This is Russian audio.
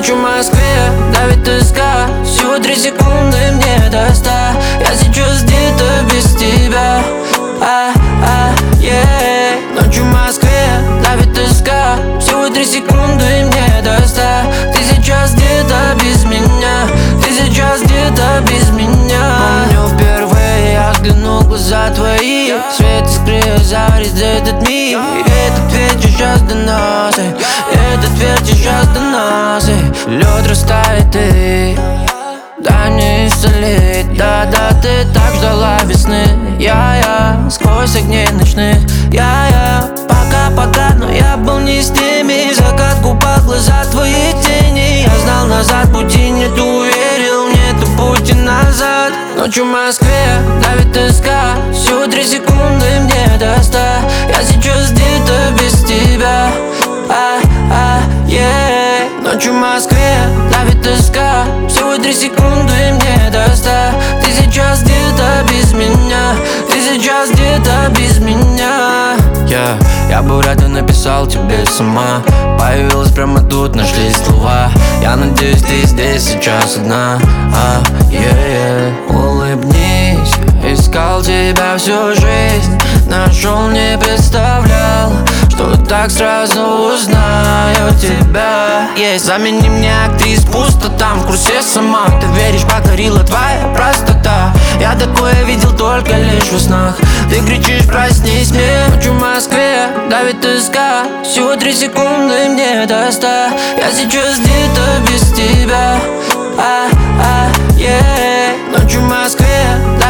Ночью в Москве давит тоска, всего 3 секунды мне до 100. Я сейчас где-то без тебя, Ночью в Москве давит тоска, всего 3 секунды мне до 100. Ты сейчас где-то без меня, ты сейчас где-то без меня. Помню впервые я взглянул в глаза твои, свет искры озарит этот мир. И этот вечер сейчас до нас, этот вечер сейчас до нас. Лед растает и дай мне исцелить. Да-да, ты так ждала весны. Я сквозь огней ночных. Пока-пока, но я был не с теми. Закат купал глаза твои тени. Я знал, назад пути нет, уверил, нету пути назад. Ночью в Москве давит тоска, всего 3 секунды мне до 100. Я сейчас где-то без тебя, Ночью в Москве давит тоска, всего 3 секунды мне до 100. Ты сейчас где-то без меня, ты сейчас где-то без меня. Я бы рад, написал тебе сама. Появилась прямо тут, нашлись слова. Я надеюсь, ты здесь сейчас одна. Улыбнись, искал тебя всю жизнь. Нашел, не представлял, что так сразу узнаю тебя. Замени мне актрис, пусто там в курсе сама. Ты веришь, покорила твоя простота. Я такое видел только лишь во снах. Ты кричишь, проснись мне. Ночью в Москве давит тоска, всего 3 секунды мне до 100. Я сейчас где-то без тебя, Ночью в Москве